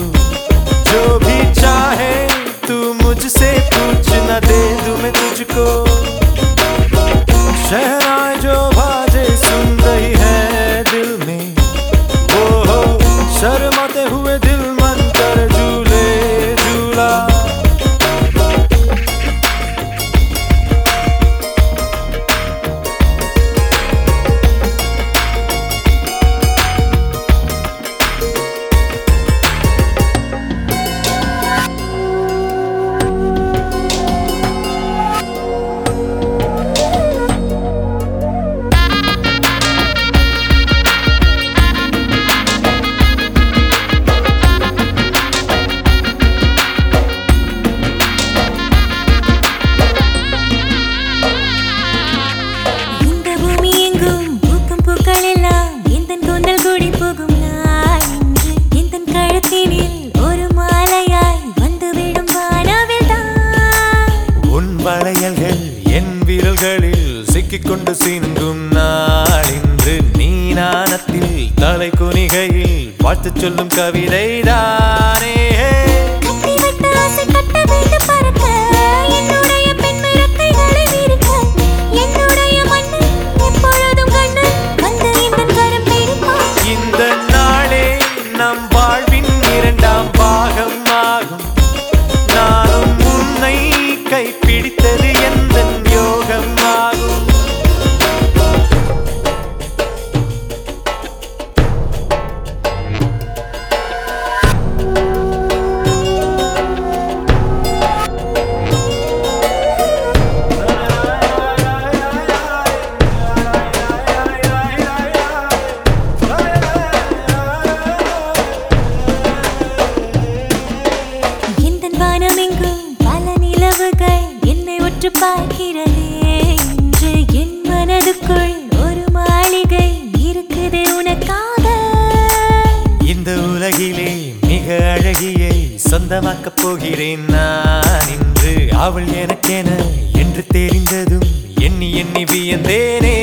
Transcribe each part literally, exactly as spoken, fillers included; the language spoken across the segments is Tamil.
जो भी चाहे तू मुझसे पूछ न दे दूं मैं तुझको शहनाई जो बाजे सुन रही है दिल में वो हो शर्माते हुए दिल मन कर झूले झूला வளையல்கள் என் விரல்களில் சிக்கிக்கொண்டு சிந்தும் நாள் இன்று நீ நாணத்தில் தலை குனிகையில் வாழ்த்து சொல்லும் கவிதை தானே இந்த நாளே நம் வாழ்வின் இரண்டாம் பாகம் ஆகும் நானும் உன்னை கைப்பிடித்தது எந்த யோகம் ஆகும் என்னை உற்று பார்க்கிறதே இன்று என் மனதுக்குள் ஒரு மாளிகை இருக்குது உனக்காக இந்த உலகிலே மிக அழகியை சொந்தமாக்கப் போகிறேன் நான் இன்று அவள் எனக்கென என்று தெரிந்ததும் எண்ணி எண்ணி வியந்தேனே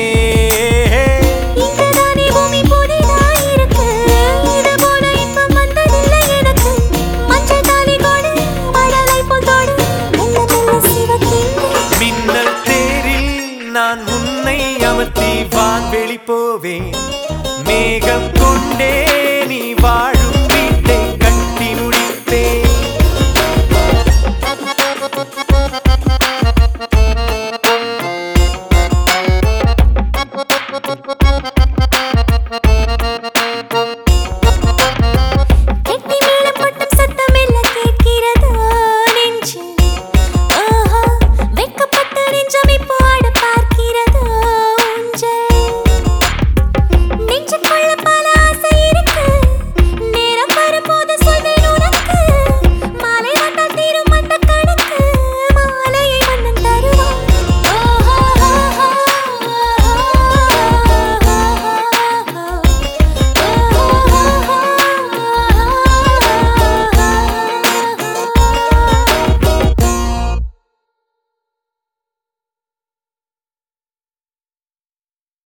நான் உன்னை அமர்த்தி வான்வெளி போவேன் மேகம் கொண்டே